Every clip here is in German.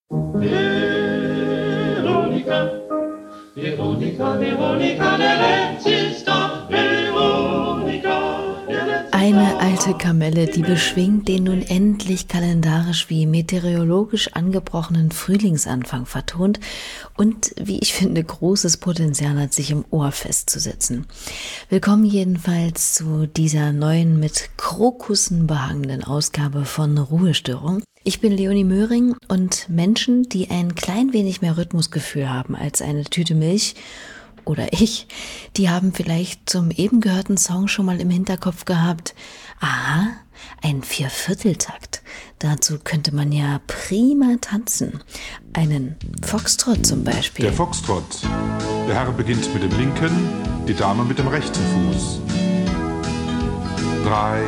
Veronica, Veronica, Veronica, der Lenz ist da. Veronica, der Lenz. Eine alte Kamelle, die beschwingt den nun endlich kalendarisch wie meteorologisch angebrochenen Frühlingsanfang vertont und, wie ich finde, großes Potenzial hat, sich im Ohr festzusetzen. Willkommen jedenfalls zu dieser neuen, mit Krokussen behangenen Ausgabe von Ruhestörung. Ich bin Leonie Möhring und Menschen, die ein klein wenig mehr Rhythmusgefühl haben als eine Tüte Milch oder ich, die haben vielleicht zum eben gehörten Song schon mal im Hinterkopf gehabt, aha, ein Viervierteltakt. Dazu könnte man ja prima tanzen. Einen Foxtrott zum Beispiel. Der Foxtrott. Der Herr beginnt mit dem linken, die Dame mit dem rechten Fuß. 3,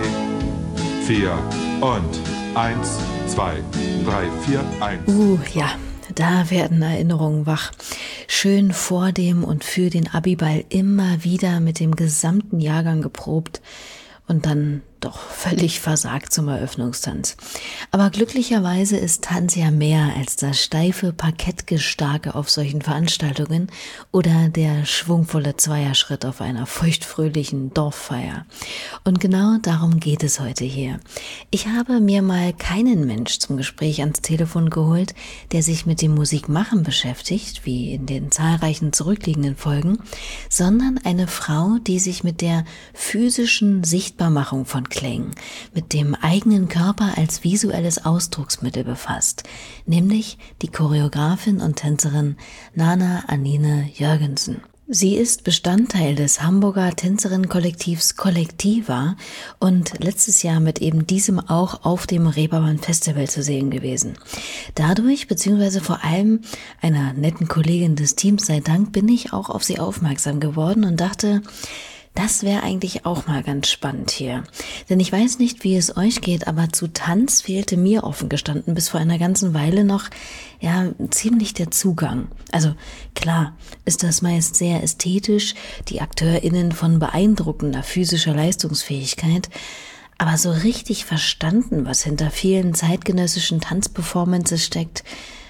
4 und 1, 2, 3, 4, 1. Ja, da werden Erinnerungen wach. Schön vor dem und für den Abiball immer wieder mit dem gesamten Jahrgang geprobt und dann doch völlig versagt zum Eröffnungstanz. Aber glücklicherweise ist Tanz ja mehr als das steife Parkettgestarke auf solchen Veranstaltungen oder der schwungvolle Zweierschritt auf einer feuchtfröhlichen Dorffeier. Und genau darum geht es heute hier. Ich habe mir mal keinen Mensch zum Gespräch ans Telefon geholt, der sich mit dem Musikmachen beschäftigt, wie in den zahlreichen zurückliegenden Folgen, sondern eine Frau, die sich mit der physischen Sichtbarmachung von Klängen, mit dem eigenen Körper als visuelles Ausdrucksmittel befasst, nämlich die Choreografin und Tänzerin Nana Anine Jørgensen. Sie ist Bestandteil des Hamburger Tänzerinnenkollektivs Kollektiva und letztes Jahr mit eben diesem auch auf dem Reeperbahn Festival zu sehen gewesen. Dadurch, beziehungsweise vor allem einer netten Kollegin des Teams sei Dank, bin ich auch auf sie aufmerksam geworden und dachte, das wäre eigentlich auch mal ganz spannend hier. Denn ich weiß nicht, wie es euch geht, aber zu Tanz fehlte mir offen gestanden bis vor einer ganzen Weile noch, ziemlich der Zugang. Also klar ist das meist sehr ästhetisch, die AkteurInnen von beeindruckender physischer Leistungsfähigkeit, aber so richtig verstanden, was hinter vielen zeitgenössischen Tanzperformances steckt,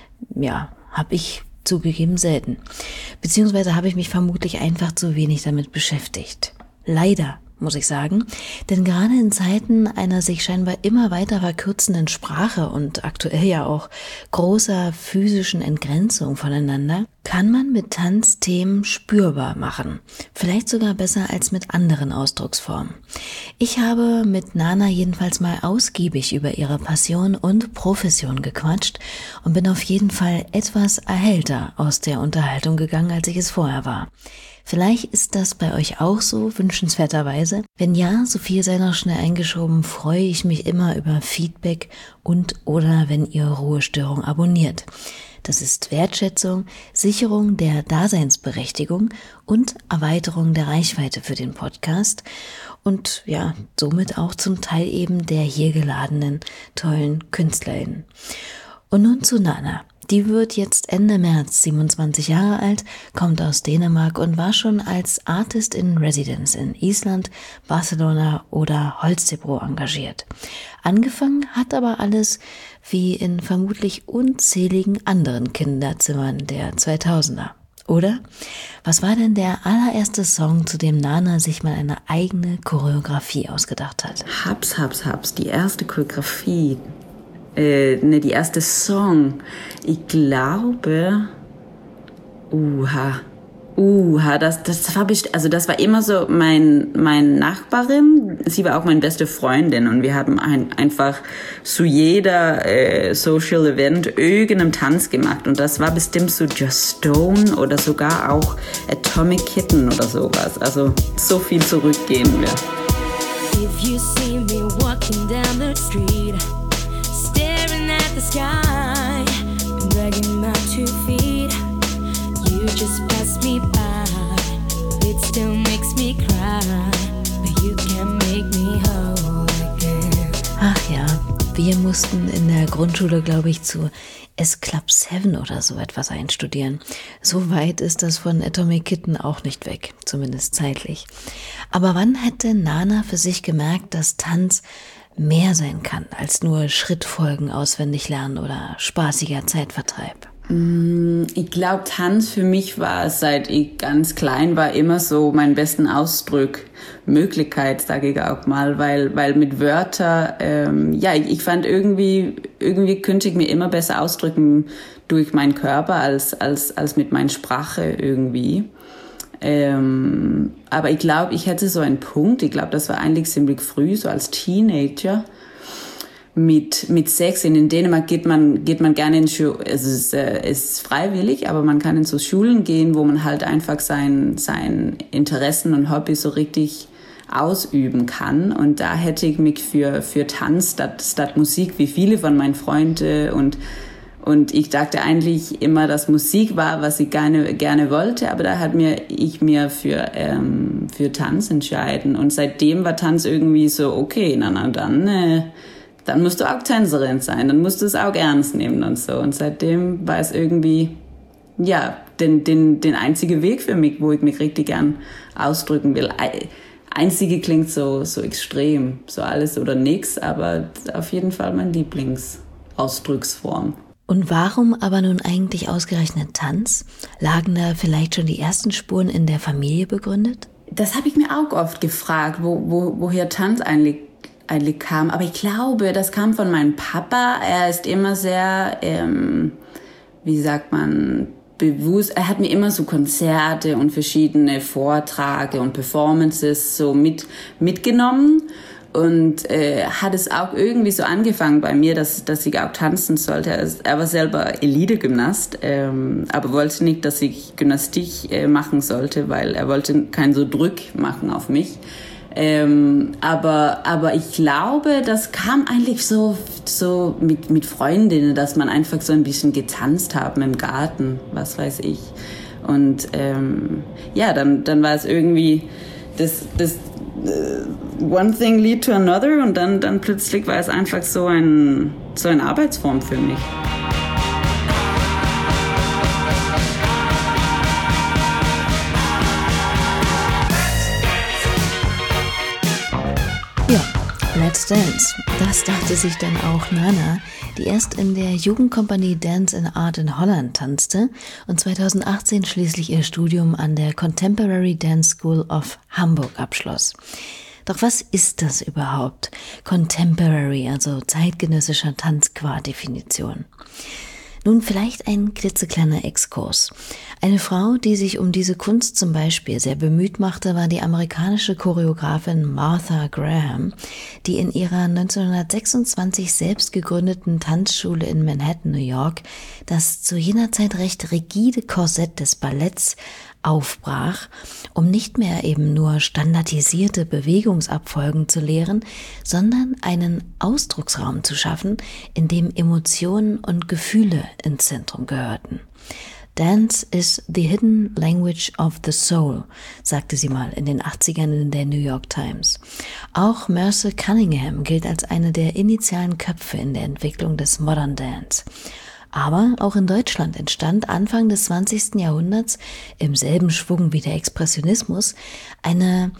habe ich zugegeben selten. Beziehungsweise habe ich mich vermutlich einfach zu wenig damit beschäftigt. Leider, muss ich sagen, denn gerade in Zeiten einer sich scheinbar immer weiter verkürzenden Sprache und aktuell ja auch großer physischen Entgrenzung voneinander, kann man mit Tanz Themen spürbar machen. Vielleicht sogar besser als mit anderen Ausdrucksformen. Ich habe mit Nana jedenfalls mal ausgiebig über ihre Passion und Profession gequatscht und bin auf jeden Fall etwas erhellter aus der Unterhaltung gegangen, als ich es vorher war. Vielleicht ist das bei euch auch so, wünschenswerterweise. Wenn ja, so viel sei noch schnell eingeschoben, freue ich mich immer über Feedback oder wenn ihr Ruhestörung abonniert. Das ist Wertschätzung, Sicherung der Daseinsberechtigung und Erweiterung der Reichweite für den Podcast und somit auch zum Teil eben der hier geladenen tollen KünstlerInnen. Und nun zu Nana. Die wird jetzt Ende März 27 Jahre alt, kommt aus Dänemark und war schon als Artist in Residence in Island, Barcelona oder Holstebro engagiert. Angefangen hat aber alles wie in vermutlich unzähligen anderen Kinderzimmern der 2000er. Oder? Was war denn der allererste Song, zu dem Nana sich mal eine eigene Choreografie ausgedacht hat? Haps. Die erste Choreografie. Die erste Song. Ich glaube, das war immer so mein Nachbarin. Sie war auch meine beste Freundin und wir haben einfach zu jeder Social Event irgendeinen Tanz gemacht und das war bestimmt so Just Stone oder sogar auch Atomic Kitten oder sowas. Also so viel zurückgehen wir. If you see me walking down the street, staring at the sky, and dragging my 2 feet, you just pass me by. It still makes me cry, but you can make me whole again. Ach ja, wir mussten in der Grundschule, glaube ich, zu S-Club 7 oder so etwas einstudieren. So weit ist das von Atomic Kitten auch nicht weg, zumindest zeitlich. Aber wann hätte Nana für sich gemerkt, dass Tanz mehr sein kann als nur Schrittfolgen auswendig lernen oder spaßiger Zeitvertreib? Ich glaube, Tanz für mich war, seit ich ganz klein war, immer so mein besten Ausdruckmöglichkeit, sage ich auch mal, weil mit Wörtern, ich fand irgendwie könnte ich mir immer besser ausdrücken durch meinen Körper als mit meiner Sprache irgendwie. Aber ich glaube, ich hätte so einen Punkt, ich glaube, das war eigentlich ziemlich früh, so als Teenager. Mit 6 in Dänemark geht man gerne in Schulen, es ist freiwillig, aber man kann in so Schulen gehen, wo man halt einfach sein Interessen und Hobbys so richtig ausüben kann. Und da hätte ich mich für Tanz statt Musik, wie viele von meinen Freunden und ich dachte eigentlich immer, dass Musik war, was ich gerne wollte, aber da ich mir für Tanz entschieden. Und seitdem war Tanz irgendwie so, okay, dann musst du auch Tänzerin sein, dann musst du es auch ernst nehmen und so. Und seitdem war es irgendwie, den einzige Weg für mich, wo ich mich richtig gern ausdrücken will. Einzige klingt so extrem, so alles oder nix, aber auf jeden Fall meine Lieblingsausdrucksform. Und warum aber nun eigentlich ausgerechnet Tanz? Lagen da vielleicht schon die ersten Spuren in der Familie begründet? Das habe ich mir auch oft gefragt, woher Tanz eigentlich kam. Aber ich glaube, das kam von meinem Papa. Er ist immer sehr, bewusst. Er hat mir immer so Konzerte und verschiedene Vorträge und Performances so mitgenommen. Und hat es auch irgendwie so angefangen bei mir, dass ich auch tanzen sollte. Er war selber Elite-Gymnast, aber wollte nicht, dass ich Gymnastik machen sollte, weil er wollte keinen so Druck machen auf mich. Aber ich glaube, das kam eigentlich so mit Freundinnen, dass man einfach so ein bisschen getanzt haben im Garten, was weiß ich. Und dann war es irgendwie das one thing lead to another und dann plötzlich war es einfach so eine Arbeitsform für mich. Ja, Let's Dance. Das dachte sich dann auch Nana, die erst in der Jugendkompanie Dance and Art in Holland tanzte und 2018 schließlich ihr Studium an der Contemporary Dance School of Hamburg abschloss. Doch was ist das überhaupt? Contemporary, also zeitgenössischer Tanz qua Definition. Nun vielleicht ein klitzekleiner Exkurs. Eine Frau, die sich um diese Kunst zum Beispiel sehr bemüht machte, war die amerikanische Choreografin Martha Graham, die in ihrer 1926 selbst gegründeten Tanzschule in Manhattan, New York, das zu jener Zeit recht rigide Korsett des Balletts aufbrach, um nicht mehr eben nur standardisierte Bewegungsabfolgen zu lehren, sondern einen Ausdrucksraum zu schaffen, in dem Emotionen und Gefühle ins Zentrum gehörten. Dance is the hidden language of the soul, sagte sie mal in den 80ern in der New York Times. Auch Merce Cunningham gilt als eine der initialen Köpfe in der Entwicklung des Modern Dance. Aber auch in Deutschland entstand Anfang des 20. Jahrhunderts im selben Schwung wie der Expressionismus eine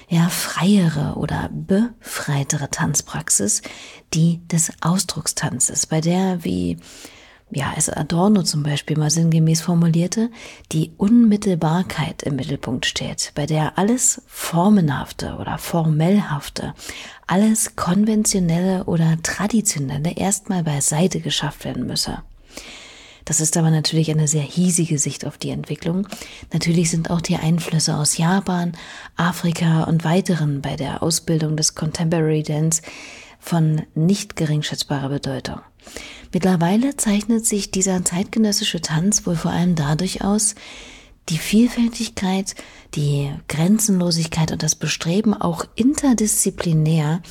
freiere oder befreitere Tanzpraxis, die des Ausdruckstanzes, bei der, wie es Adorno zum Beispiel mal sinngemäß formulierte, die Unmittelbarkeit im Mittelpunkt steht, bei der alles Formenhafte oder Formellhafte, alles Konventionelle oder Traditionelle erstmal beiseite geschafft werden müsse. Das ist aber natürlich eine sehr hiesige Sicht auf die Entwicklung. Natürlich sind auch die Einflüsse aus Japan, Afrika und weiteren bei der Ausbildung des Contemporary Dance von nicht geringschätzbarer Bedeutung. Mittlerweile zeichnet sich dieser zeitgenössische Tanz wohl vor allem dadurch aus, die Vielfältigkeit, die Grenzenlosigkeit und das Bestreben, auch interdisziplinär,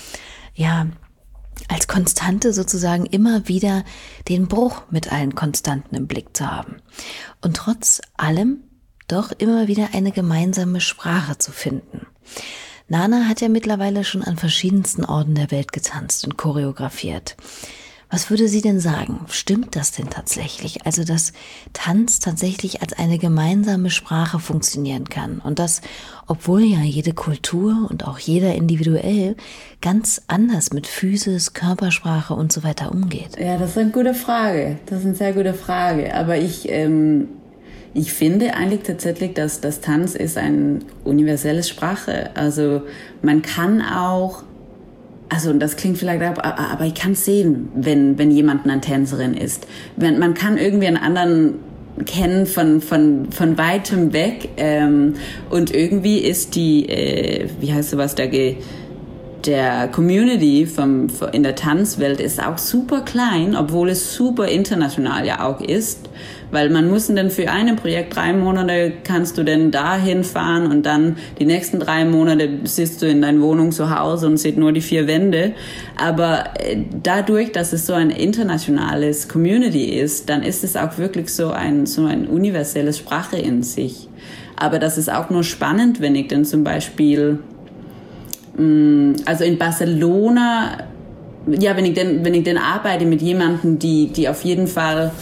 als Konstante sozusagen immer wieder den Bruch mit allen Konstanten im Blick zu haben. Und trotz allem doch immer wieder eine gemeinsame Sprache zu finden. Nana hat ja mittlerweile schon an verschiedensten Orten der Welt getanzt und choreografiert. Was würde sie denn sagen? Stimmt das denn tatsächlich? Also, dass Tanz tatsächlich als eine gemeinsame Sprache funktionieren kann und das, obwohl ja jede Kultur und auch jeder individuell ganz anders mit Physis, Körpersprache und so weiter umgeht. Ja, das ist eine gute Frage. Das ist eine sehr gute Frage. Aber ich finde eigentlich tatsächlich, dass das Tanz ist eine universelle Sprache. Also man kann auch, also das klingt vielleicht, aber ich kann sehen, wenn jemand eine Tänzerin ist. Man kann irgendwie einen anderen kennen von weitem weg. Und irgendwie ist die, wie heißt sowas, der Community in der Tanzwelt ist auch super klein, obwohl es super international ja auch ist. Weil man muss dann für ein Projekt 3 Monate kannst du dann dahin fahren und dann die nächsten 3 Monate sitzt du in deiner Wohnung zu Hause und siehst nur die 4 Wände. Aber dadurch, dass es so ein internationales Community ist, dann ist es auch wirklich so eine universelle Sprache in sich. Aber das ist auch nur spannend, wenn ich dann zum Beispiel, also in Barcelona, ja, wenn ich dann arbeite mit jemandem, die auf jeden Fall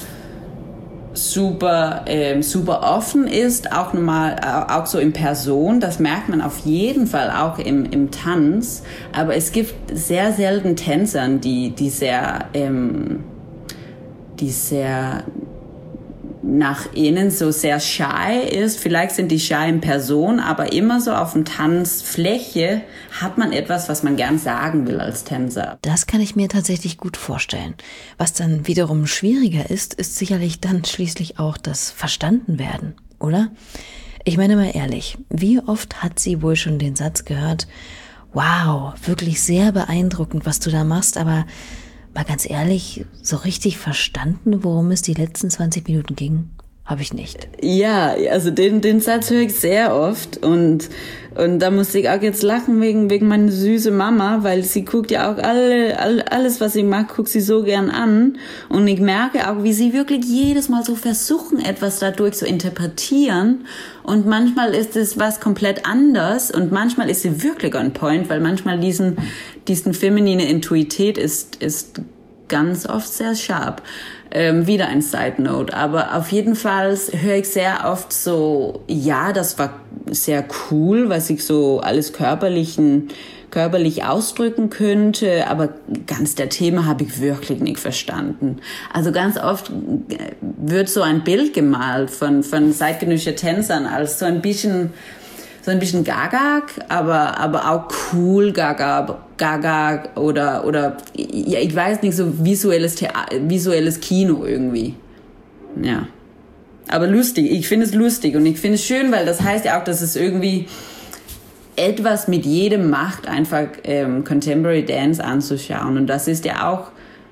super offen ist, auch so in Person. Das merkt man auf jeden Fall auch im Tanz. Aber es gibt sehr selten Tänzern, die sehr nach innen so sehr shy ist. Vielleicht sind die shy in Person, aber immer so auf der Tanzfläche hat man etwas, was man gern sagen will als Tänzer. Das kann ich mir tatsächlich gut vorstellen. Was dann wiederum schwieriger ist sicherlich dann schließlich auch das Verstandenwerden, oder? Ich meine mal ehrlich, wie oft hat sie wohl schon den Satz gehört, wow, wirklich sehr beeindruckend, was du da machst, aber mal ganz ehrlich, so richtig verstanden, worum es die letzten 20 Minuten ging, habe ich nicht. Ja, also den Satz höre ich sehr oft und da musste ich auch jetzt lachen wegen meiner süßen Mama, weil sie guckt ja auch alles, was ich mag, guckt sie so gern an und ich merke auch, wie sie wirklich jedes Mal so versuchen, etwas dadurch zu interpretieren und manchmal ist es was komplett anders und manchmal ist sie wirklich on point, weil manchmal diesen feminine Intuität ist ganz oft sehr sharp. Wieder ein Side Note, aber auf jeden Fall höre ich sehr oft so, ja, das war sehr cool, was ich so alles körperlich ausdrücken könnte, aber ganz der Thema habe ich wirklich nicht verstanden. Also ganz oft wird so ein Bild gemalt von zeitgenössischen Tänzern als so ein bisschen Gaga, aber auch cool Gaga oder ja, ich weiß nicht, so visuelles Kino irgendwie. Ja. Aber lustig, ich finde es lustig und ich finde es schön, weil das heißt ja auch, dass es irgendwie etwas mit jedem macht, einfach Contemporary Dance anzuschauen und das ist ja auch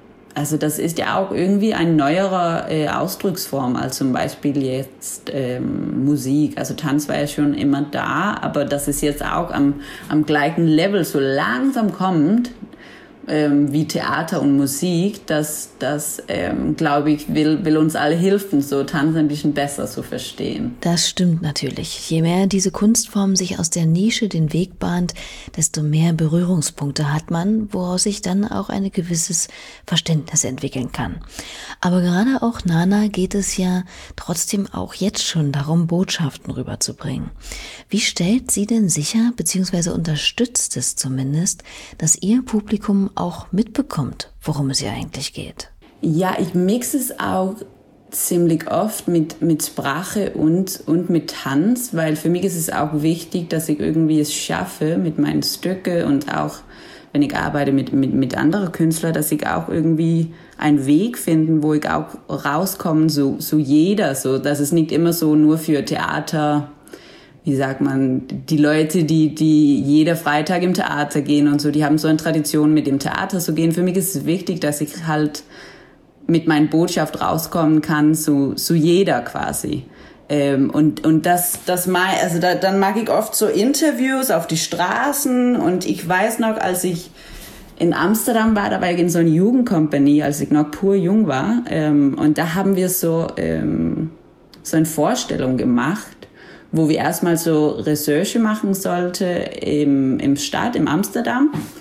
irgendwie eine neuere Ausdrucksform als zum Beispiel jetzt Musik. Also Tanz war ja schon immer da, aber dass es jetzt auch am gleichen Level so langsam kommt, wie Theater und Musik, das glaube ich, will uns alle helfen, so Tanz ein bisschen besser zu verstehen. Das stimmt natürlich. Je mehr diese Kunstform sich aus der Nische den Weg bahnt, desto mehr Berührungspunkte hat man, woraus sich dann auch ein gewisses Verständnis entwickeln kann. Aber gerade auch Nana geht es ja trotzdem auch jetzt schon darum, Botschaften rüberzubringen. Wie stellt sie denn sicher, beziehungsweise unterstützt es zumindest, dass ihr Publikum auch mitbekommt, worum es ihr eigentlich geht? Ja, ich mixe es auch ziemlich oft mit Sprache und mit Tanz, weil für mich ist es auch wichtig, dass ich irgendwie es schaffe mit meinen Stücken und auch, wenn ich arbeite mit anderen Künstlern, dass ich auch irgendwie einen Weg finden, wo ich auch rauskomme, so jeder, so, dass es nicht immer so nur für Theater, wie sagt man, die Leute, die jeder Freitag im Theater gehen und so, die haben so eine Tradition, mit dem Theater zu gehen. Für mich ist es wichtig, dass ich halt mit meiner Botschaft rauskommen kann, so jeder quasi. Und das mag, also dann mag ich oft so Interviews auf die Straßen und ich weiß noch, als ich in Amsterdam war, da war ich in so einer Jugendcompany, als ich noch pur jung war, und da haben wir so eine Vorstellung gemacht, wo wir erstmal so Recherche machen sollten im Stadt, in Amsterdam.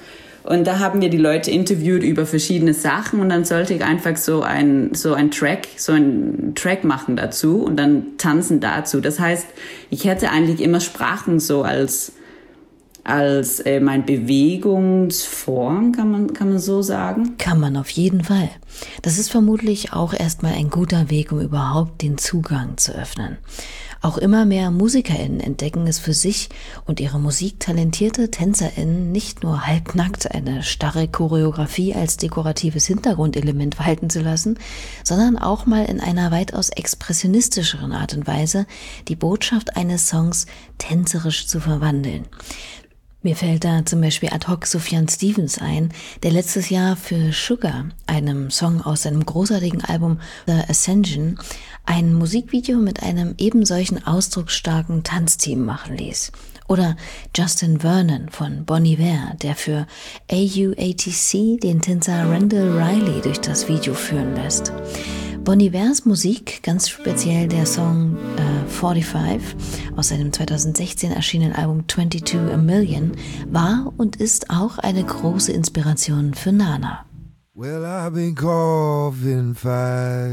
Und da haben wir die Leute interviewt über verschiedene Sachen und dann sollte ich einfach so ein Track machen dazu und dann tanzen dazu. Das heißt, ich hätte eigentlich immer Sprachen so als meine Bewegungsform, kann man so sagen? Kann man auf jeden Fall. Das ist vermutlich auch erstmal ein guter Weg, um überhaupt den Zugang zu öffnen. Auch immer mehr MusikerInnen entdecken es für sich und ihre musiktalentierte TänzerInnen nicht nur halbnackt eine starre Choreografie als dekoratives Hintergrundelement walten zu lassen, sondern auch mal in einer weitaus expressionistischeren Art und Weise die Botschaft eines Songs tänzerisch zu verwandeln. Mir fällt da zum Beispiel ad hoc Sufjan Stevens ein, der letztes Jahr für Sugar, einem Song aus seinem großartigen Album The Ascension, ein Musikvideo mit einem ebensolchen ausdrucksstarken Tanzteam machen ließ. Oder Justin Vernon von Bon Iver, der für AUATC den Tänzer Randall Riley durch das Video führen lässt. Bon Ivers Musik, ganz speziell der Song 45 aus seinem 2016 erschienenen Album 22 A Million, war und ist auch eine große Inspiration für Nana. Well, I've been caught in fire.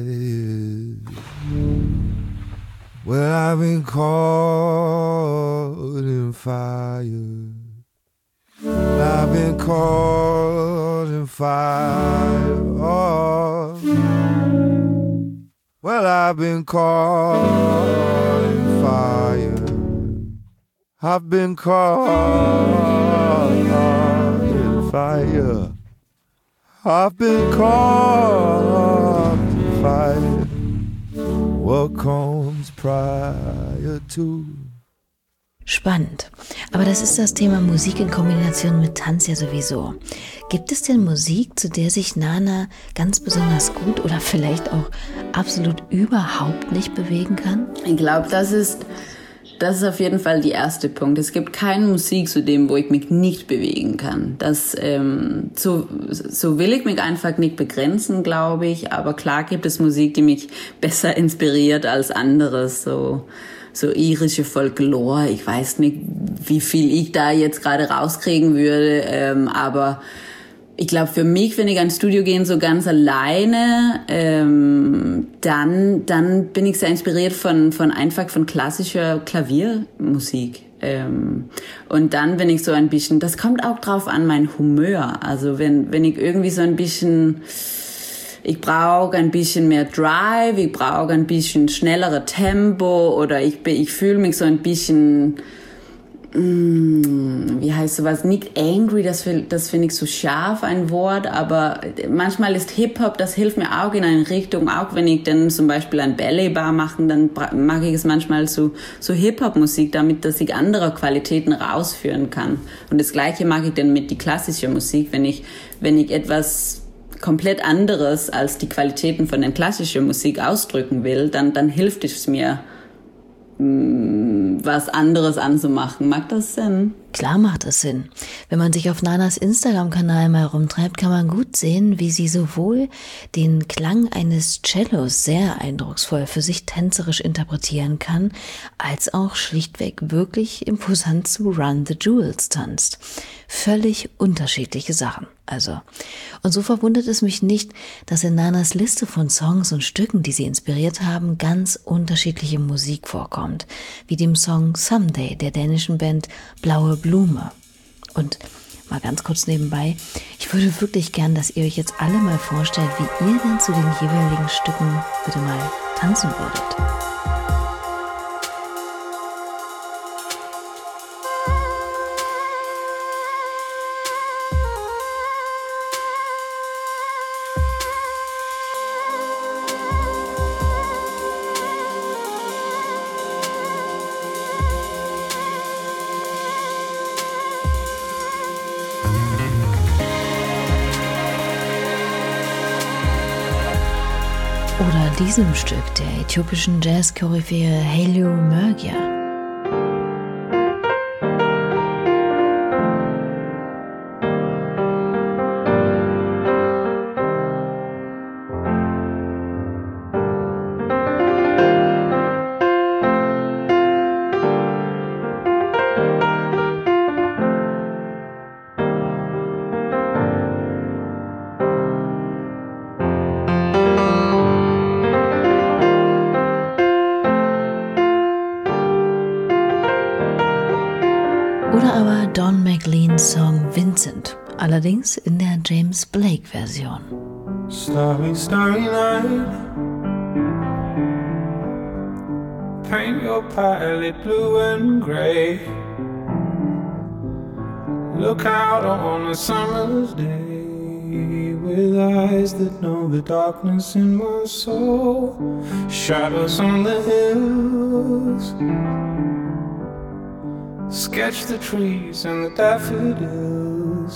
Well, I've been caught in fire. I've been caught in fire. Oh. Well, I've been caught in fire. I've been caught in fire. I've been caught in fire. What comes prior to? Spannend. Aber das ist das Thema Musik in Kombination mit Tanz ja sowieso. Gibt es denn Musik, zu der sich Nana ganz besonders gut oder vielleicht auch absolut überhaupt nicht bewegen kann? Ich glaube, das ist auf jeden Fall der erste Punkt. Es gibt keine Musik zu dem, wo ich mich nicht bewegen kann. So will ich mich einfach nicht begrenzen, glaube ich. Aber klar gibt es Musik, die mich besser inspiriert als anderes. So irische Folklore. Ich weiß nicht, wie viel ich da jetzt gerade rauskriegen würde, aber ich glaube, für mich, wenn ich ans Studio gehe, so ganz alleine, dann bin ich sehr inspiriert von klassischer Klaviermusik. Und dann, wenn ich so ein bisschen, das kommt auch drauf an, mein Humör. Also wenn ich irgendwie so ein bisschen, ich brauche ein bisschen mehr Drive, ich brauche ein bisschen schnellere Tempo oder ich fühle mich so ein bisschen, wie heißt sowas, nicht angry, das finde ich so scharf ein Wort, aber manchmal ist Hip-Hop, das hilft mir auch in eine Richtung, auch wenn ich dann zum Beispiel ein Ballet-Bar mache, dann mag ich es manchmal so Hip-Hop-Musik, damit dass ich andere Qualitäten rausführen kann. Und das Gleiche mag ich dann mit die klassische Musik, wenn ich etwas komplett anderes als die Qualitäten von der klassischen Musik ausdrücken will, dann hilft es mir, was anderes anzumachen. Mag das Sinn? Klar macht es Sinn. Wenn man sich auf Nanas Instagram-Kanal mal rumtreibt, kann man gut sehen, wie sie sowohl den Klang eines Cellos sehr eindrucksvoll für sich tänzerisch interpretieren kann, als auch schlichtweg wirklich imposant zu Run the Jewels tanzt. Völlig unterschiedliche Sachen. Und so verwundert es mich nicht, dass in Nanas Liste von Songs und Stücken, die sie inspiriert haben, ganz unterschiedliche Musik vorkommt, wie dem Song Someday der dänischen Band Blaue Blume. Und mal ganz kurz nebenbei, ich würde wirklich gern, dass ihr euch jetzt alle mal vorstellt, wie ihr denn zu den jeweiligen Stücken bitte mal tanzen würdet. Oder diesem Stück der äthiopischen Jazz-Koryphäe Haile Mergia. Don McLeans Song Vincent, allerdings in der James Blake-Version. Starry, starry night. Paint your palette blue and grey. Look out on a summer's day with eyes that know the darkness in my soul. Shadows on the hills. Sketch the trees and the daffodils.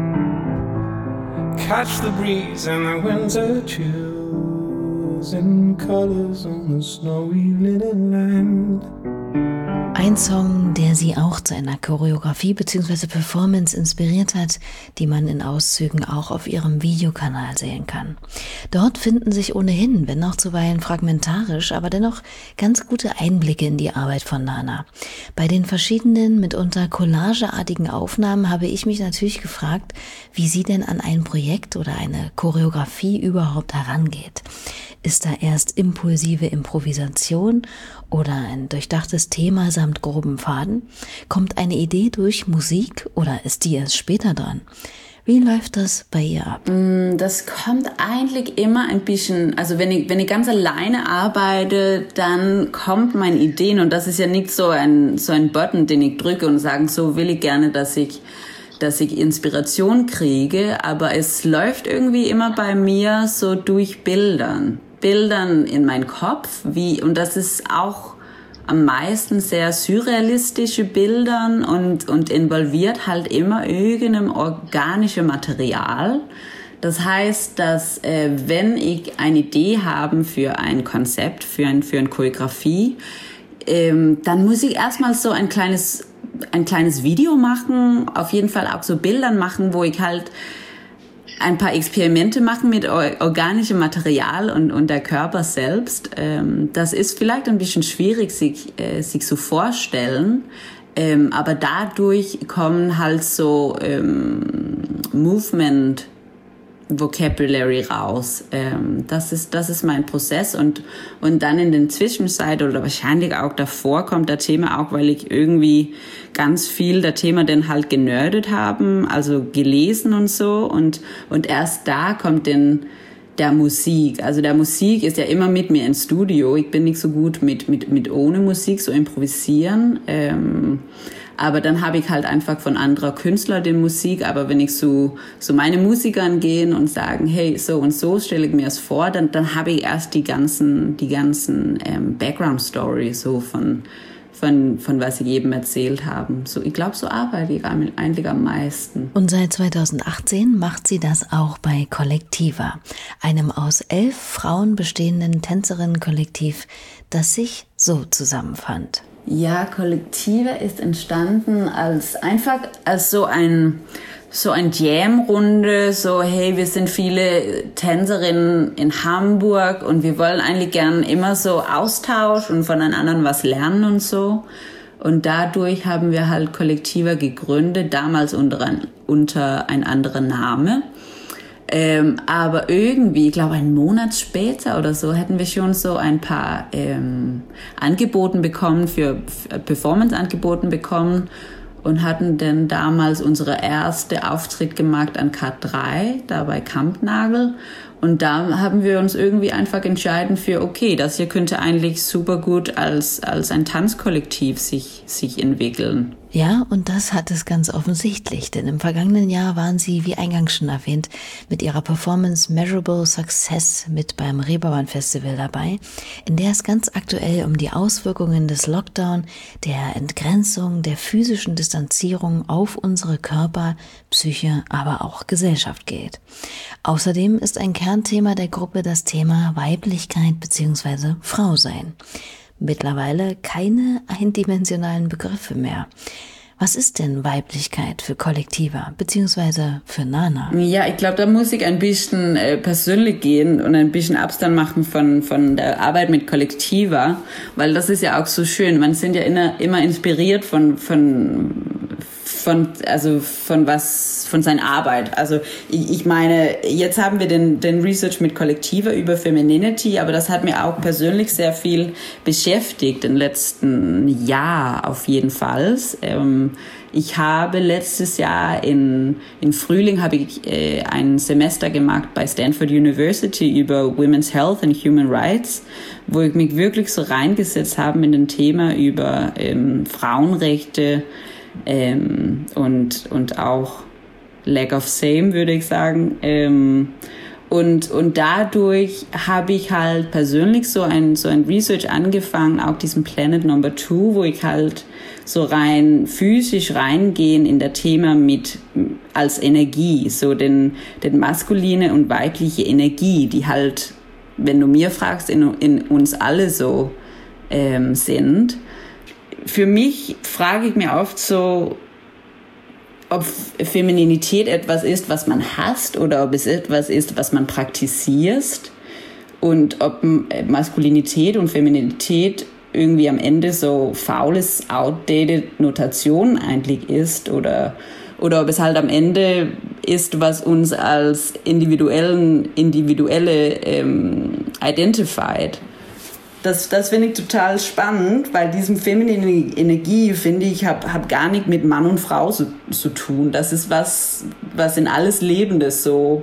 Catch the breeze and the winter chills in colors on the snowy linen land. Ein Song, der sie auch zu einer Choreografie bzw. Performance inspiriert hat, die man in Auszügen auch auf ihrem Videokanal sehen kann. Dort finden sich ohnehin, wenn auch zuweilen fragmentarisch, aber dennoch ganz gute Einblicke in die Arbeit von Nana. Bei den verschiedenen, mitunter collageartigen Aufnahmen habe ich mich natürlich gefragt, wie sie denn an ein Projekt oder eine Choreografie überhaupt herangeht. Ist da erst impulsive Improvisation oder ein durchdachtes Thema samt groben Faden? Kommt eine Idee durch Musik oder ist die erst später dran? Wie läuft das bei ihr ab? Das kommt eigentlich immer ein bisschen, also wenn ich ganz alleine arbeite, dann kommt meine Ideen und das ist ja nicht so ein Button, den ich drücke und sage, so will ich gerne, dass ich Inspiration kriege, aber es läuft irgendwie immer bei mir so durch Bildern in meinen Kopf, und das ist auch am meisten sehr surrealistische Bildern und involviert halt immer irgendein organisches Material. Das heißt, dass wenn ich eine Idee habe für ein Konzept, für eine Choreografie, dann muss ich erstmal so ein kleines Video machen, auf jeden Fall auch so Bildern machen, wo ich halt ein paar Experimente machen mit organischem Material und der Körper selbst. Das ist vielleicht ein bisschen schwierig, sich so vorstellen, aber dadurch kommen halt so Movement Vocabulary raus. Das ist mein Prozess und dann in den Zwischenzeit oder wahrscheinlich auch davor kommt das Thema auch, weil ich irgendwie ganz viel das Thema dann halt genördet haben, also gelesen und so und erst da kommt dann der Musik. Also der Musik ist ja immer mit mir ins Studio. Ich bin nicht so gut mit ohne Musik, so improvisieren. Aber dann habe ich halt einfach von anderer Künstler die Musik. Aber wenn ich so meine Musikern gehen und sagen, hey, so und so stelle ich mir es vor, dann habe ich erst die ganzen Background Story so von was ich eben erzählt habe. So, ich glaube, so arbeite ich eigentlich am meisten. Und seit 2018 macht sie das auch bei Kollektiva, einem aus 11 Frauen bestehenden Tänzerinnenkollektiv, das sich so zusammenfand. Ja, Kollektiva ist entstanden als so ein Jam-Runde, so hey, wir sind viele Tänzerinnen in Hamburg und wir wollen eigentlich gern immer so Austausch und voneinander was lernen und so. Und dadurch haben wir halt Kollektiva gegründet, damals unter ein anderer Name. Aber irgendwie, ich glaube, einen Monat später oder so, hätten wir schon so ein paar Angeboten bekommen, für Performance-Angeboten bekommen und hatten dann damals unsere erste Auftritt gemacht an K3, da bei Kampnagel. Und da haben wir uns irgendwie einfach entschieden für, okay, das hier könnte eigentlich super gut als ein Tanzkollektiv sich entwickeln. Ja, und das hat es ganz offensichtlich, denn im vergangenen Jahr waren sie, wie eingangs schon erwähnt, mit ihrer Performance Measurable Success mit beim Reeperbahn Festival dabei, in der es ganz aktuell um die Auswirkungen des Lockdown, der Entgrenzung, der physischen Distanzierung auf unsere Körper, Psyche, aber auch Gesellschaft geht. Außerdem ist ein Kernthema der Gruppe das Thema Weiblichkeit bzw. Frausein. Mittlerweile keine eindimensionalen Begriffe mehr. Was ist denn Weiblichkeit für Kollektiva bzw. für Nana? Ja, ich glaube, da muss ich ein bisschen persönlich gehen und ein bisschen Abstand machen von der Arbeit mit Kollektiva, weil das ist ja auch so schön. Man sind ja immer inspiriert von von seiner Arbeit. Also ich meine, jetzt haben wir den Research mit Kollektiva über Femininity, aber das hat mir auch persönlich sehr viel beschäftigt im letzten Jahr auf jeden Fall. Ich habe letztes Jahr im Frühling habe ich ein Semester gemacht bei Stanford University über Women's Health and Human Rights, wo ich mich wirklich so reingesetzt habe in den Thema über Frauenrechte, und auch Lack of Same, würde ich sagen. Und dadurch habe ich halt persönlich so ein Research angefangen, auch diesen Planet Number 2, wo ich halt so rein physisch reingehen in das Thema mit als Energie, so den maskuline und weibliche Energie, die halt, wenn du mir fragst, in uns alle so sind. Für mich frage ich mir oft so, ob Femininität etwas ist, was man hasst, oder ob es etwas ist, was man praktiziert, und ob Maskulinität und Feminität irgendwie am Ende so faules, outdated Notation eigentlich ist, oder ob es halt am Ende ist, was uns als individuelle identified. Das finde ich total spannend, weil diese feminine Energie, finde ich, hab gar nicht mit Mann und Frau zu tun. Das ist was in alles Lebendes so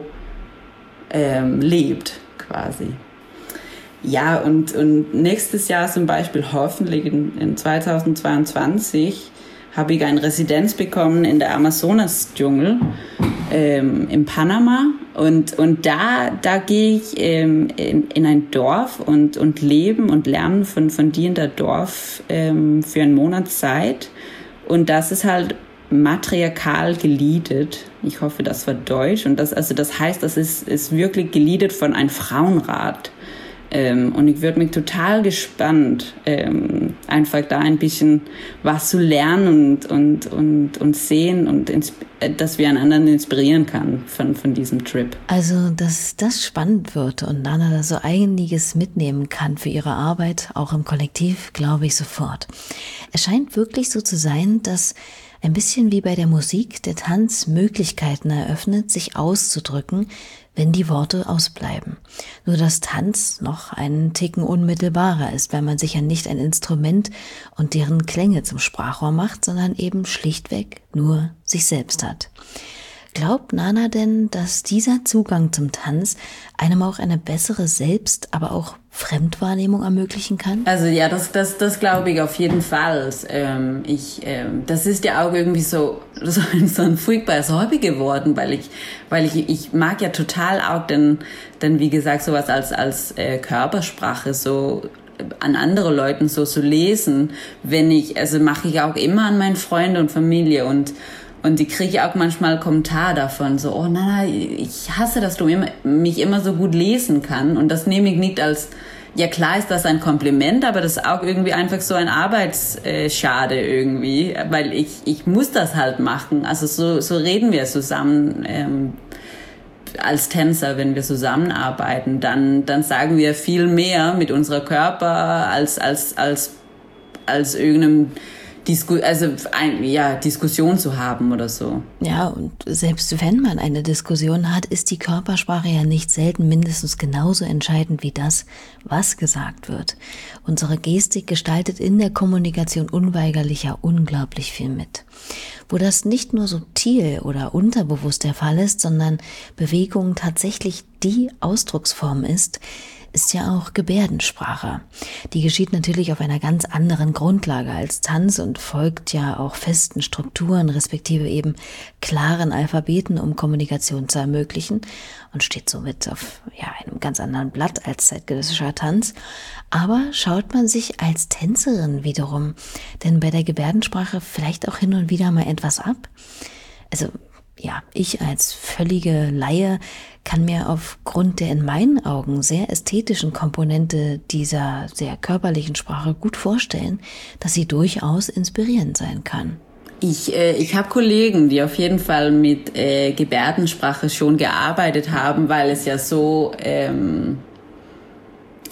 lebt, quasi. Ja, und nächstes Jahr zum Beispiel, hoffentlich in 2022, habe ich eine Residenz bekommen in der Amazonas-Dschungel in Panama. Und da gehe ich in ein Dorf und leben und lernen von dir in der Dorf für einen Monat Zeit. Und das ist halt matriarchal geleadet. Ich hoffe, das war Deutsch. Und das heißt, das ist wirklich geleadet von einem Frauenrat. Und ich würde mich total gespannt, einfach da ein bisschen was zu lernen und sehen und dass wir einander inspirieren kann von diesem Trip. Also, dass das spannend wird und Nana da so einiges mitnehmen kann für ihre Arbeit, auch im Kollektiv, glaube ich sofort. Es scheint wirklich so zu sein, dass ein bisschen wie bei der Musik der Tanz Möglichkeiten eröffnet, sich auszudrücken, wenn die Worte ausbleiben. Nur dass Tanz noch einen Ticken unmittelbarer ist, weil man sich ja nicht ein Instrument und deren Klänge zum Sprachrohr macht, sondern eben schlichtweg nur sich selbst hat. Glaubt Nana denn, dass dieser Zugang zum Tanz einem auch eine bessere Selbst-, aber auch Fremdwahrnehmung ermöglichen kann? Also ja, das glaube ich auf jeden Fall. Das ist ja auch irgendwie so ein furchtbares Hobby geworden, weil ich mag ja total auch dann wie gesagt sowas als Körpersprache so an andere Leuten so zu lesen, mache ich auch immer an meine Freunde und Familie und die kriege auch manchmal Kommentare davon, so, oh Nana, ich hasse, dass du mich immer so gut lesen kannst. Und das nehme ich nicht als, ja klar ist das ein Kompliment, aber das ist auch irgendwie einfach so ein Arbeitsschade irgendwie, weil ich muss das halt machen. Also so reden wir zusammen als Tänzer, wenn wir zusammenarbeiten. Dann sagen wir viel mehr mit unserem Körper als irgendeinem Diskussion zu haben oder so. Ja, und selbst wenn man eine Diskussion hat, ist die Körpersprache ja nicht selten mindestens genauso entscheidend wie das, was gesagt wird. Unsere Gestik gestaltet in der Kommunikation unweigerlich ja unglaublich viel mit. Wo das nicht nur subtil oder unterbewusst der Fall ist, sondern Bewegung tatsächlich die Ausdrucksform ist ja auch Gebärdensprache. Die geschieht natürlich auf einer ganz anderen Grundlage als Tanz und folgt ja auch festen Strukturen, respektive eben klaren Alphabeten, um Kommunikation zu ermöglichen und steht somit auf einem ganz anderen Blatt als zeitgenössischer Tanz. Aber schaut man sich als Tänzerin wiederum denn bei der Gebärdensprache vielleicht auch hin und wieder mal etwas ab? Also ja, ich als völlige Laie kann mir aufgrund der in meinen Augen sehr ästhetischen Komponente dieser sehr körperlichen Sprache gut vorstellen, dass sie durchaus inspirierend sein kann. Ich habe Kollegen, die auf jeden Fall mit Gebärdensprache schon gearbeitet haben, weil es ja so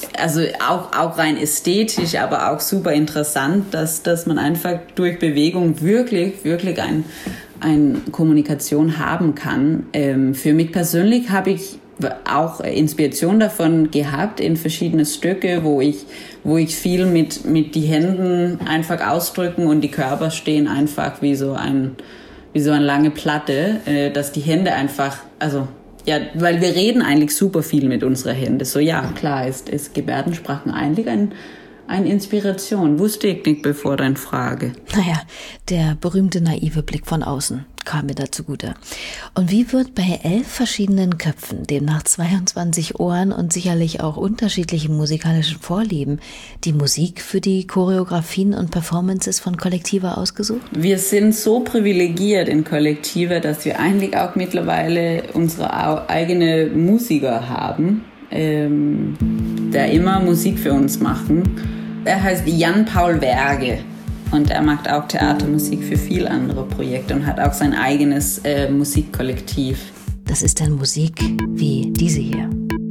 also auch rein ästhetisch, aber auch super interessant, dass man einfach durch Bewegung wirklich eine Kommunikation haben kann. Für mich persönlich habe ich auch Inspiration davon gehabt in verschiedene Stücke, wo ich viel mit die Händen einfach ausdrücken und die Körper stehen einfach wie so eine lange Platte, dass die Hände einfach, also ja, weil wir reden eigentlich super viel mit unseren Händen. So ja, klar ist Gebärdensprachen eigentlich eine Inspiration. Wusste ich nicht bevor deine Frage. Naja, der berühmte naive Blick von außen kam mir da zugute. Und wie wird bei 11 verschiedenen Köpfen, demnach 22 Ohren und sicherlich auch unterschiedlichen musikalischen Vorlieben, die Musik für die Choreografien und Performances von Kollektiva ausgesucht? Wir sind so privilegiert in Kollektiva, dass wir eigentlich auch mittlerweile unsere eigene Musiker haben, der immer Musik für uns machen. Er heißt Jan-Paul Verge. Und er macht auch Theatermusik für viele andere Projekte und hat auch sein eigenes Musikkollektiv. Das ist dann Musik wie diese hier.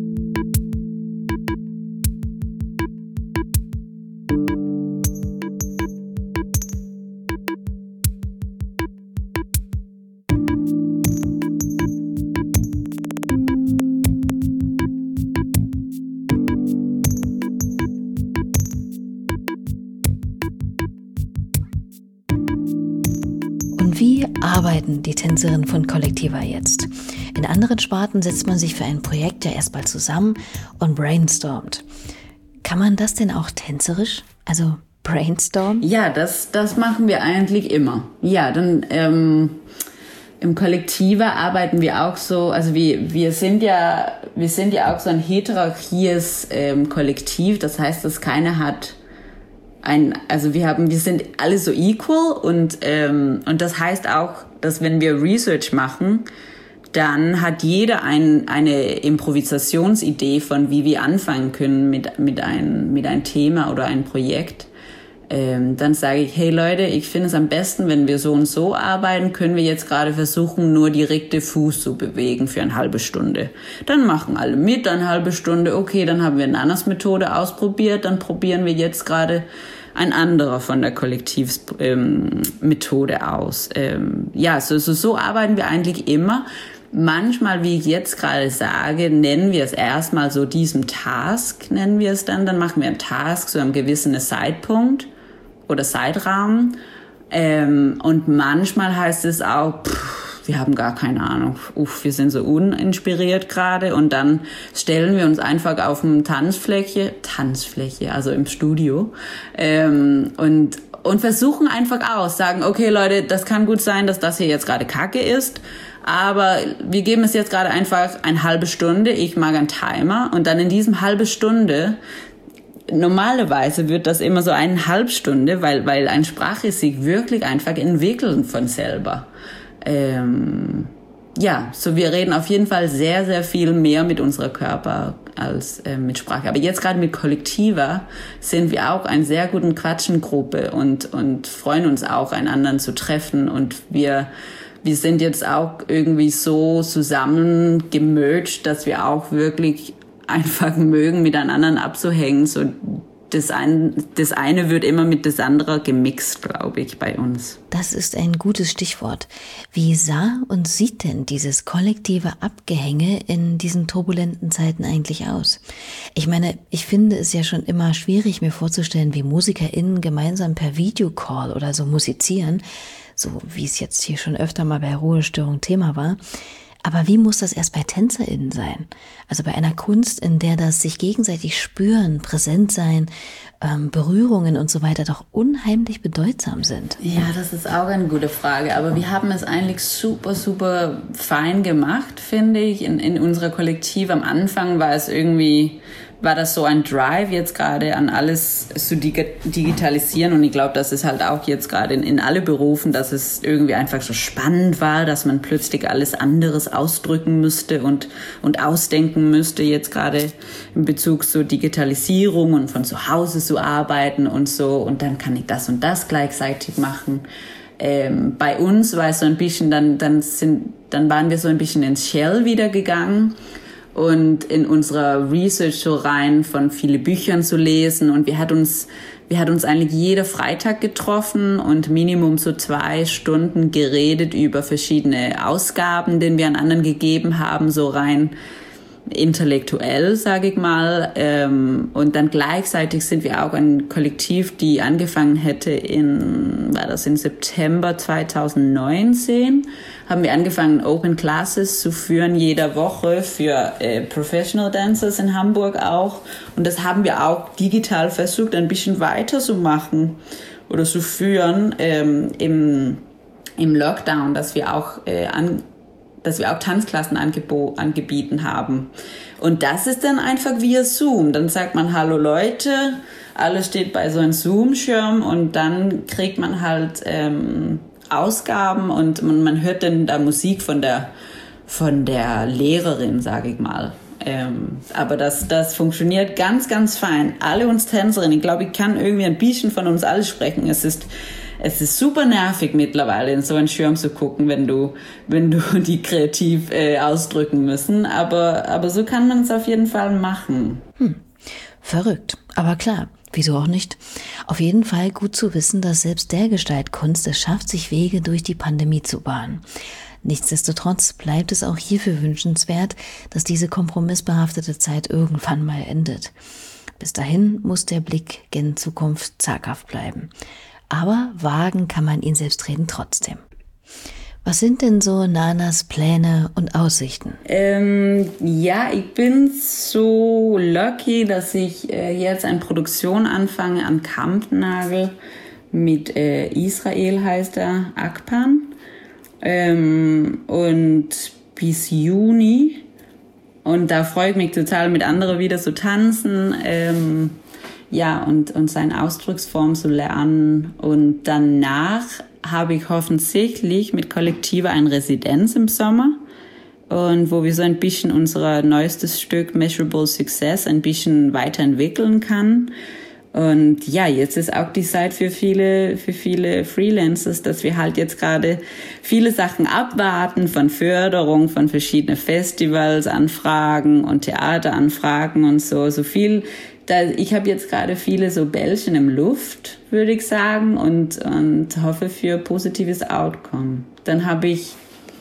Wie arbeiten die Tänzerinnen von Kollektiva jetzt? In anderen Sparten setzt man sich für ein Projekt ja erstmal zusammen und brainstormt. Kann man das denn auch tänzerisch? Also brainstormen? Ja, das machen wir eigentlich immer. Ja, dann im Kollektiva arbeiten wir auch so, also wir sind ja auch so ein hierarchies Kollektiv, das heißt, dass keiner hat wir sind alle so equal und das heißt auch, dass wenn wir Research machen, dann hat jeder eine Improvisationsidee von wie wir anfangen können mit einem Thema oder einem Projekt. Dann sage ich, hey Leute, ich finde es am besten, wenn wir so und so arbeiten, können wir jetzt gerade versuchen, nur die rechte Fuß zu bewegen für eine halbe Stunde. Dann machen alle mit, eine halbe Stunde, okay, dann haben wir eine andere Methode ausprobiert, dann probieren wir jetzt gerade ein anderer von der Kollektivmethode aus. So arbeiten wir eigentlich immer. Manchmal, wie ich jetzt gerade sage, nennen wir es erstmal so diesen Task, nennen wir es dann machen wir einen Task zu einem gewissen Zeitpunkt oder Zeitrahmen. Und manchmal heißt es auch, wir haben gar keine Ahnung, wir sind so uninspiriert gerade und dann stellen wir uns einfach auf eine Tanzfläche, also im Studio und versuchen einfach aus, sagen, okay Leute, das kann gut sein, dass das hier jetzt gerade Kacke ist, aber wir geben es jetzt gerade einfach eine halbe Stunde, ich mag einen Timer und dann in diesem halbe Stunde, normalerweise wird das immer so eine halbe Stunde, weil eine Sprache sich wirklich einfach entwickelt von selber. So wir reden auf jeden Fall sehr, sehr viel mehr mit unserem Körper als mit Sprache. Aber jetzt gerade mit Kollektiva sind wir auch eine sehr gute Quatschengruppe und freuen uns auch, einander zu treffen. Und wir sind jetzt auch irgendwie so zusammen gemerged, dass wir auch wirklich einfach mögen, miteinander abzuhängen. So das eine wird immer mit das andere gemixt, glaube ich, bei uns. Das ist ein gutes Stichwort. Wie sah und sieht denn dieses kollektive Abgehänge in diesen turbulenten Zeiten eigentlich aus? Ich meine, ich finde es ja schon immer schwierig, mir vorzustellen, wie MusikerInnen gemeinsam per Videocall oder so musizieren, so wie es jetzt hier schon öfter mal bei Ruhestörung Thema war. Aber wie muss das erst bei TänzerInnen sein? Also bei einer Kunst, in der das sich gegenseitig spüren, präsent sein, Berührungen und so weiter doch unheimlich bedeutsam sind. Ja, das ist auch eine gute Frage. Aber wir haben es eigentlich super, super fein gemacht, finde ich. In unserer Kollektiv am Anfang war das so ein Drive jetzt gerade an alles zu digitalisieren und ich glaube, das ist halt auch jetzt gerade in alle Berufen, dass es irgendwie einfach so spannend war, dass man plötzlich alles anderes ausdrücken müsste und ausdenken müsste jetzt gerade in Bezug zur Digitalisierung und von zu Hause zu arbeiten und so und dann kann ich das und das gleichzeitig machen. Bei uns war es so ein bisschen, dann waren wir so ein bisschen ins Shell wieder gegangen. und in unserer Research so rein von viele Büchern zu lesen. Und wir hat uns eigentlich jeden Freitag getroffen und Minimum so 2 Stunden geredet über verschiedene Ausgaben, die wir an anderen gegeben haben, so rein intellektuell, sage ich mal. Und dann gleichzeitig sind wir auch ein Kollektiv, die angefangen hätte im September 2019, haben wir angefangen, Open Classes zu führen, jede Woche für Professional Dancers in Hamburg auch. Und das haben wir auch digital versucht, ein bisschen weiter zu machen oder zu führen im Lockdown, dass wir auch Tanzklassen angeboten haben. Und das ist dann einfach via Zoom. Dann sagt man, hallo Leute, alles steht bei so einem Zoom-Schirm und dann kriegt man halt Ausgaben und man hört dann da Musik von der Lehrerin, sage ich mal. Aber das funktioniert ganz, ganz fein. Alle uns Tänzerinnen, ich glaube, ich kann irgendwie ein bisschen von uns alle sprechen. Es ist super nervig mittlerweile, in so einen Schirm zu gucken, wenn du die kreativ ausdrücken müssen. Aber so kann man es auf jeden Fall machen. Verrückt. Aber klar, wieso auch nicht? Auf jeden Fall gut zu wissen, dass selbst der Gestaltkunst es schafft, sich Wege durch die Pandemie zu bahnen. Nichtsdestotrotz bleibt es auch hierfür wünschenswert, dass diese kompromissbehaftete Zeit irgendwann mal endet. Bis dahin muss der Blick gen Zukunft zaghaft bleiben. Aber wagen kann man ihn selbstredend trotzdem. Was sind denn so Nanas Pläne und Aussichten? Ich bin so lucky, dass ich jetzt eine Produktion anfange an Kampnagel mit Israel, heißt er, Akpan. Und bis Juni. Und da freue ich mich total, mit anderen wieder zu tanzen. Und seine Ausdrucksform zu lernen. Und danach habe ich hoffentlich mit Kollektiva eine Residenz im Sommer. Und wo wir so ein bisschen unser neuestes Stück Measurable Success ein bisschen weiterentwickeln kann. Und ja, jetzt ist auch die Zeit für viele Freelancers, dass wir halt jetzt gerade viele Sachen abwarten von Förderung, von verschiedenen Festivals, Anfragen und Theateranfragen und so viel. Ich habe jetzt gerade viele so Bällchen im Luft, würde ich sagen, und hoffe für positives Outcome. Dann habe ich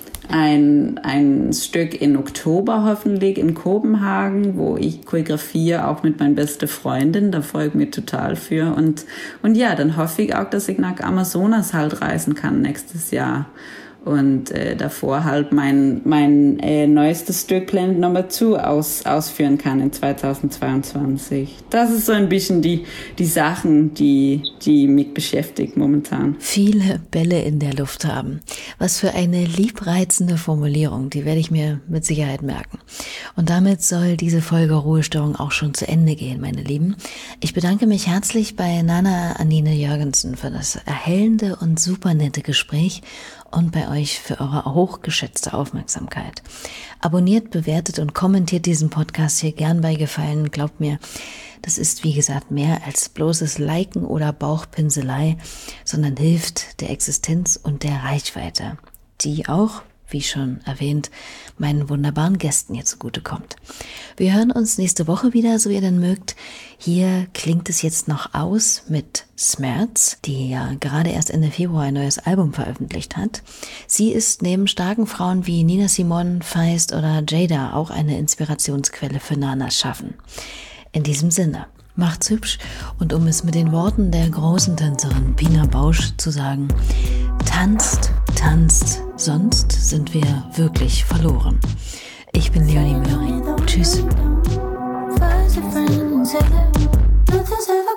ein Stück in Oktober hoffentlich in Kopenhagen, wo ich choreografiere, auch mit meiner besten Freundin. Da freue ich mich total für. Und ja, dann hoffe ich auch, dass ich nach Amazonas halt reisen kann nächstes Jahr. Und davor halt mein neuestes Stück Planet Number 2 ausführen kann in 2022. Das ist so ein bisschen die Sachen, die mich beschäftigt momentan. Viele Bälle in der Luft haben. Was für eine liebreizende Formulierung, die werde ich mir mit Sicherheit merken. Und damit soll diese Folge Ruhestörung auch schon zu Ende gehen, meine Lieben. Ich bedanke mich herzlich bei Nana Anine Jørgensen für das erhellende und super nette Gespräch und bei euch für eure hochgeschätzte Aufmerksamkeit. Abonniert, bewertet und kommentiert diesen Podcast hier gern bei Gefallen. Glaubt mir, das ist wie gesagt mehr als bloßes Liken oder Bauchpinselei, sondern hilft der Existenz und der Reichweite, die auch, wie schon erwähnt, meinen wunderbaren Gästen hier zugutekommt. Wir hören uns nächste Woche wieder, so ihr denn mögt. Hier klingt es jetzt noch aus mit Smerz, die ja gerade erst Ende Februar ein neues Album veröffentlicht hat. Sie ist neben starken Frauen wie Nina Simone, Feist oder Jada auch eine Inspirationsquelle für Nanas Schaffen. In diesem Sinne, macht's hübsch und um es mit den Worten der großen Tänzerin Pina Bausch zu sagen, tanzt, tanzt, sonst sind wir wirklich verloren. Ich bin Leonie Möhring. Tschüss.